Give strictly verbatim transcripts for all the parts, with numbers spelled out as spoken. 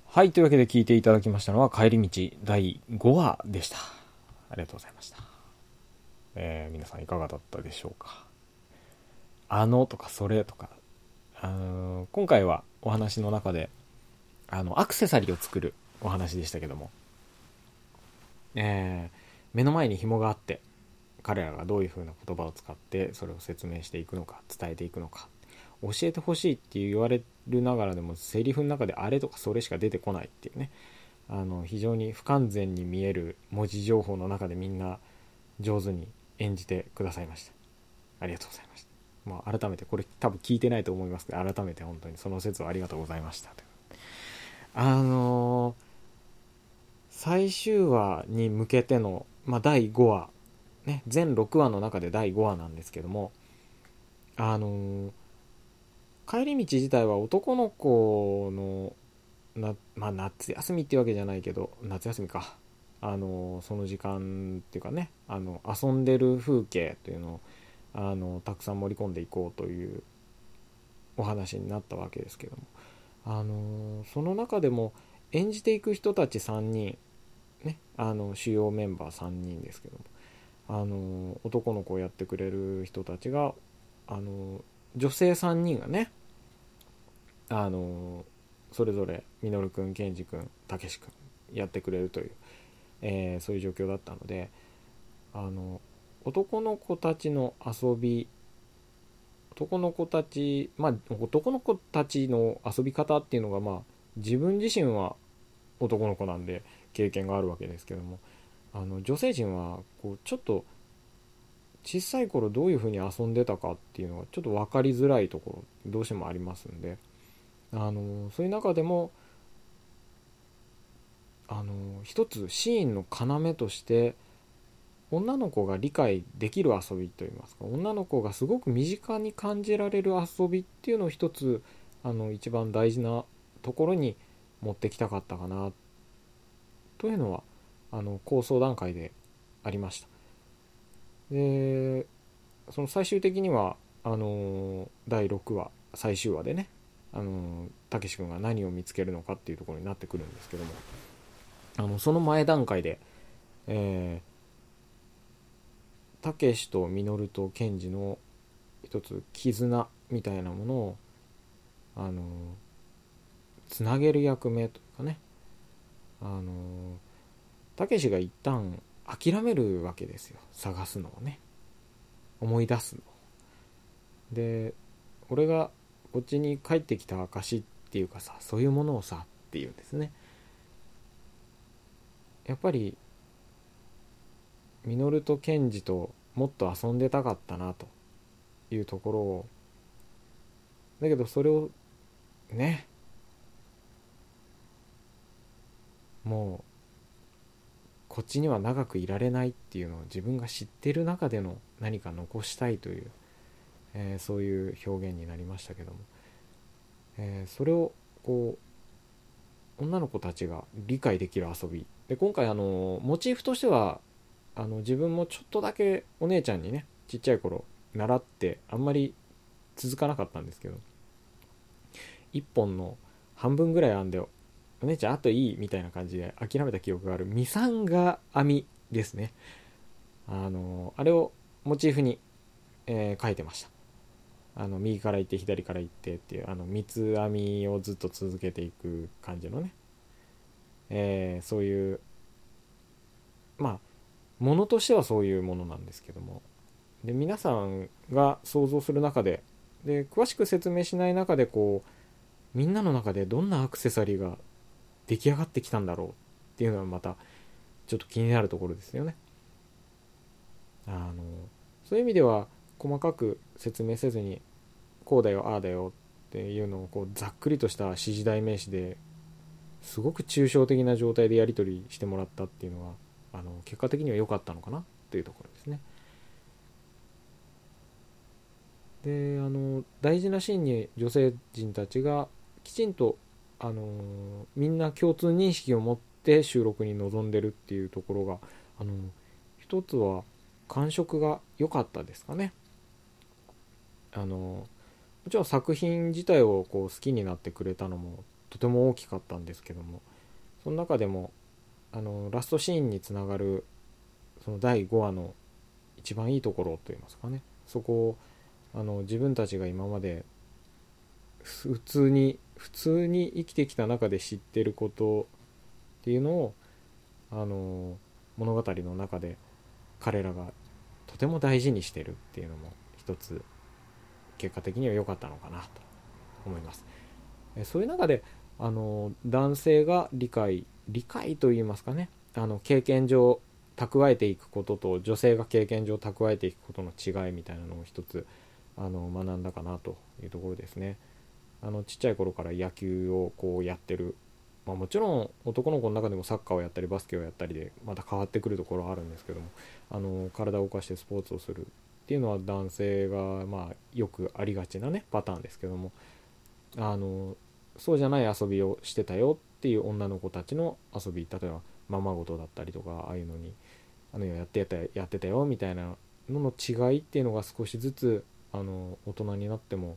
はい、というわけで聞いていただきましたのは帰り道だいごわでした。ありがとうございました。えー皆さんいかがだったでしょうか。あのとかそれとか、あのー今回はお話の中であのアクセサリーを作るお話でしたけども、えー目の前に紐があって、彼らがどういう風な言葉を使ってそれを説明していくのか、伝えていくのか、教えてほしいって言われるながらでもセリフの中であれとかそれしか出てこないっていうね、あの非常に不完全に見える文字情報の中でみんな上手に演じてくださいました。ありがとうございました。まあ、改めてこれ多分聞いてないと思いますけど、改めて本当にその説はありがとうございました。あのー最終話に向けての、まあ、だいごわ、ね、全ろくわの中でだいごわなんですけども、あのー帰り道自体は男の子のな、まあ、夏休みっていうわけじゃないけど、夏休みか、あのその時間っていうかね、あの遊んでる風景というのをあのたくさん盛り込んでいこうというお話になったわけですけども、あのその中でも演じていく人たちさんにんね、あの主要メンバーさんにんですけども、あの男の子をやってくれる人たちが、あの女性さんにんがね、あのそれぞれみのるくん、けんじくん、たけしくんやってくれるという、えーそういう状況だったので、あの男の子たちの遊び、男の子たちまあ男の子たちの遊び方っていうのが、まあ自分自身は男の子なんで経験があるわけですけども、あの女性陣はこうちょっと小さい頃どういう風に遊んでたかっていうのがちょっと分かりづらいところどうしてもありますんで、あのそういう中でもあの一つシーンの要として女の子が理解できる遊びといいますか、女の子がすごく身近に感じられる遊びっていうのを一つ、あの一番大事なところに持ってきたかったかなというのは、あの構想段階でありました。でその最終的にはあのだいろくわ最終話でね、あのたけし君が何を見つけるのかっていうところになってくるんですけども、あのその前段階で、えー、たけしとみのるとけんじの一つ絆みたいなものを、あのつなげる役目というかね、あのたけしが一旦諦めるわけですよ、探すのをね、思い出すので、俺がこっちに帰ってきた証っていうかさ、そういうものをさっていうんですね。やっぱり稔と賢治ともっと遊んでたかったなというところを、だけどそれをね、もうこっちには長くいられないっていうのを自分が知ってる中での何か残したいという、えーそういう表現になりましたけども、えーそれをこう女の子たちが理解できる遊びで、今回あのモチーフとしては、あの自分もちょっとだけお姉ちゃんにね、ちっちゃい頃習ってあんまり続かなかったんですけど、いっぽんの半分ぐらい編んでお姉ちゃんあといいみたいな感じで諦めた記憶があるミサンガ編みですね。あのあれをモチーフに、えー描いてました。あの右から行って左から行ってっていう、あの三つ編みをずっと続けていく感じのね、えーそういう、まあものとしてはそういうものなんですけども、で皆さんが想像する中で、で詳しく説明しない中で、こうみんなの中でどんなアクセサリーが出来上がってきたんだろうっていうのはまたちょっと気になるところですよね。あのそういう意味では細かく説明せずに、こうだよああだよっていうのをこうざっくりとした指示代名詞ですごく抽象的な状態でやり取りしてもらったっていうのは、あの結果的には良かったのかなというところですね。で、あの大事なシーンに女性陣たちがきちんと、あのみんな共通認識を持って収録に臨んでるっていうところが、あの一つは感触が良かったですかね。あのもちろん作品自体をこう好きになってくれたのもとても大きかったんですけども、その中でもあのラストシーンにつながるそのだいごわの一番いいところといいますかね、そこをあの自分たちが今まで普通に普通に生きてきた中で知ってることっていうのをあの物語の中で彼らがとても大事にしてるっていうのも一つ結果的には良かったのかなと思います。そういう中であの男性が理解理解といいますかね、あの経験上蓄えていくことと女性が経験上蓄えていくことの違いみたいなのを一つあの学んだかなというところですね。あのちっちゃい頃から野球をこうやってる、まあ、もちろん男の子の中でもサッカーをやったりバスケをやったりでまた変わってくるところはあるんですけども、あの体を動かしてスポーツをするっていうのは男性がまあよくありがちなねパターンですけども、あのそうじゃない遊びをしてたよっていう女の子たちの遊び、例えばままごとだったりとかああいうのにあのやってたやってたよみたいなのの違いっていうのが少しずつあの大人になっても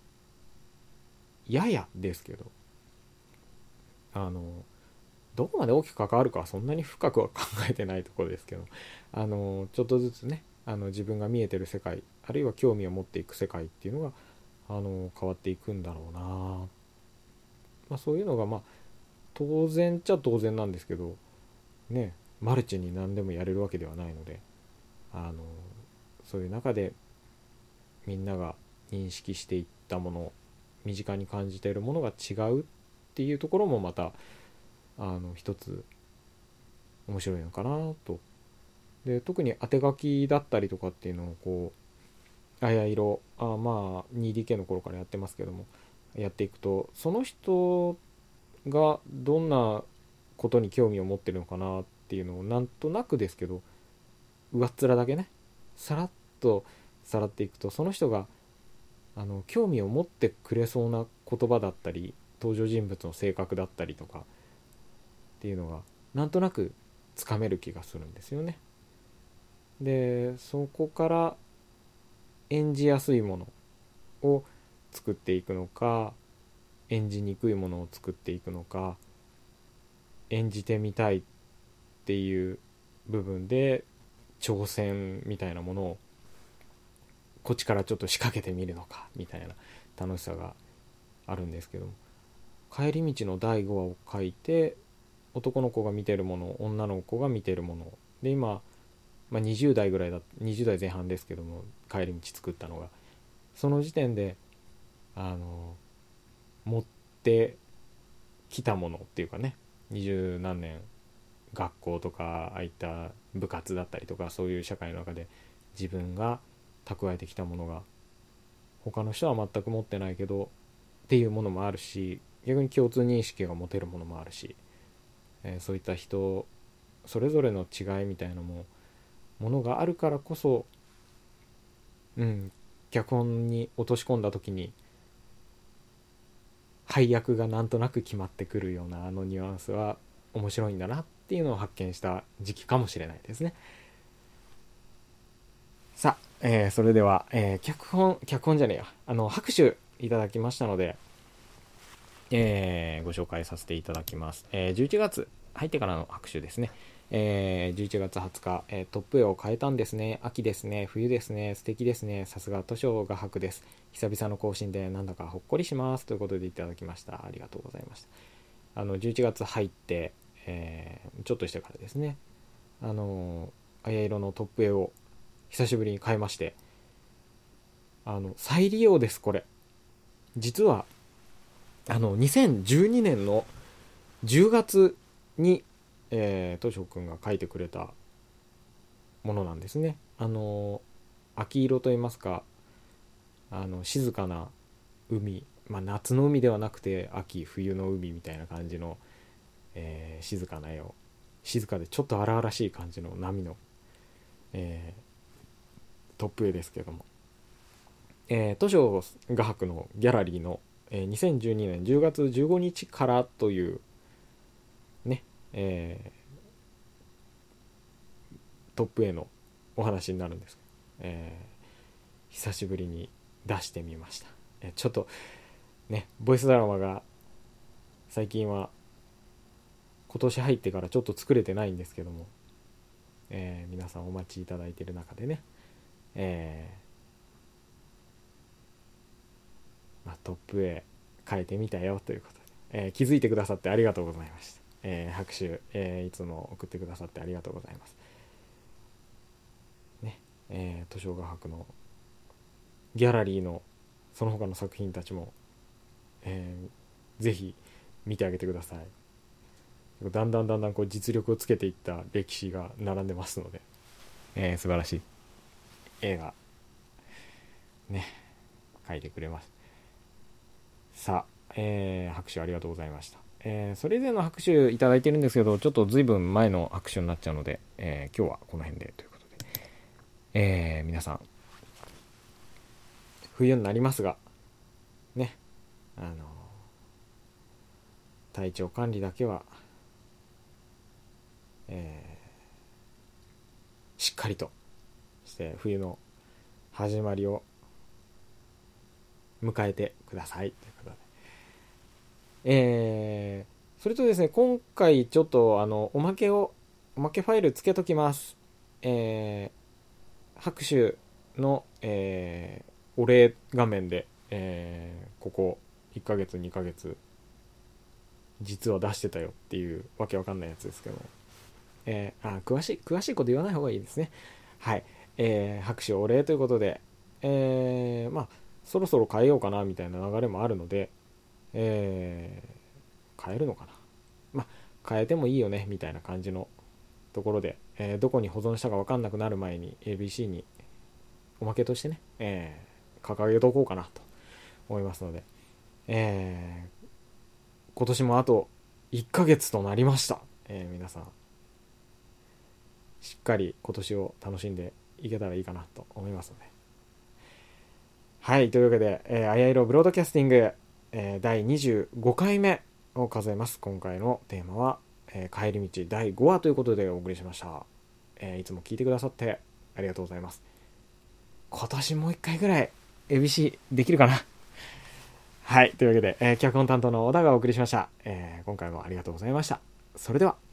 ややですけどあのどこまで大きく関わるかはそんなに深くは考えてないところですけど、あのちょっとずつねあの自分が見えてる世界あるいは興味を持っていく世界っていうのがあの変わっていくんだろうな、まあ、そういうのがまあ当然っちゃ当然なんですけどね、マルチに何でもやれるわけではないので、あのそういう中でみんなが認識していったもの、身近に感じているものが違うっていうところもまたあの一つ面白いのかなと。で特に当て書きだったりとかっていうのをこうあやいろあまあ ツーディーケー の頃からやってますけどもやっていくと、その人がどんなことに興味を持ってるのかなっていうのをなんとなくですけど上っ面だけねさらっとさらっていくと、その人があの興味を持ってくれそうな言葉だったり登場人物の性格だったりとかっていうのがなんとなくつかめる気がするんですよね。でそこから演じやすいものを作っていくのか演じにくいものを作っていくのか、演じてみたいっていう部分で挑戦みたいなものをこっちからちょっと仕掛けてみるのかみたいな楽しさがあるんですけども、帰り道のだいごわを書いて男の子が見てるもの女の子が見てるもので今、まあ、にじゅうだいぐらいだにじゅうだいぜん半ですけども帰り道作ったのがその時点であの持ってきたものっていうかね、二十何年学校とかああいった部活だったりとかそういう社会の中で自分が蓄えてきたものが他の人は全く持ってないけどっていうものもあるし、逆に共通認識が持てるものもあるし、えー、そういった人それぞれの違いみたいなもものがあるからこそ、うん、脚本に落とし込んだ時に配役がなんとなく決まってくるようなあのニュアンスは面白いんだなっていうのを発見した時期かもしれないですね。さあ、えー、それでは、えー、脚本脚本じゃねえやあの拍手いただきましたので、えー、ご紹介させていただきます、えー、じゅういちがつ入ってからの拍手ですね。えー、じゅういちがつはつか、えー、トップ絵を変えたんですね。秋ですね。冬ですね。素敵ですね。さすが図書画伯です。久々の更新でなんだかほっこりします。ということでいただきました。ありがとうございました。あのじゅういちがつ入って、えー、ちょっとしてからですね、あのあやいろのトップ絵を久しぶりに変えまして、あの再利用です。これ実はあのにせんじゅうにねんのじゅうがつにえー、トショくんが書いてくれたものなんですね。あの秋色といいますか、あの静かな海、まあ、夏の海ではなくて秋冬の海みたいな感じの、えー、静かな絵を静かでちょっと荒々しい感じの波の、えー、トップ絵ですけども、えー、図書画伯のギャラリーの、えー、にせんじゅうにねんじゅうがつじゅうごにちからというね、えー、トップ A のお話になるんです、えー、久しぶりに出してみました。えー、ちょっとねボイスドラマが最近は今年入ってからちょっと作れてないんですけども、えー、皆さんお待ちいただいている中でね、えーまあ、トップ A 変えてみたよということで、えー、気づいてくださってありがとうございました。えー、拍手、えー、いつも送ってくださってありがとうございます。ね、えー、図書画伯のギャラリーのその他の作品たちも、えー、ぜひ見てあげてください。だんだんだんだんこう実力をつけていった歴史が並んでますので、えー、素晴らしい映画ね書いてくれます。さあ、えー、拍手ありがとうございました。えー、それ以前の拍手いただいてるんですけど、ちょっと随分前の拍手になっちゃうので、えー、今日はこの辺でということで、えー、皆さん冬になりますがね、あの体調管理だけは、えー、しっかりとして冬の始まりを迎えてくださいということで、えー、それとですね、今回ちょっとあのおまけをおまけファイルつけときます。えー、拍手の、えー、お礼画面で、えー、ここいっかげつにかげつ実は出してたよっていうわけわかんないやつですけど、えー、あ詳しい詳しいこと言わない方がいいですね。はい、えー、拍手お礼ということで、えー、まあそろそろ変えようかなみたいな流れもあるので、えー、変えるのかな、まあ変えてもいいよねみたいな感じのところで、えー、どこに保存したか分かんなくなる前に エービーシー におまけとしてね、えー、掲げとこうかなと思いますので、えー、今年もあといっかげつとなりました。えー、皆さんしっかり今年を楽しんでいけたらいいかなと思いますので、はい、というわけで、えー、あやいろブロードキャスティング、えー、だいにじゅうごかいめを数えます。今回のテーマは、えー、帰り道だいごわということでお送りしました。えー、いつも聞いてくださってありがとうございます。今年もういっかいぐらい エービーシー できるかな。はい、というわけで、えー、脚本担当の小田がお送りしました。えー、今回もありがとうございました。それでは。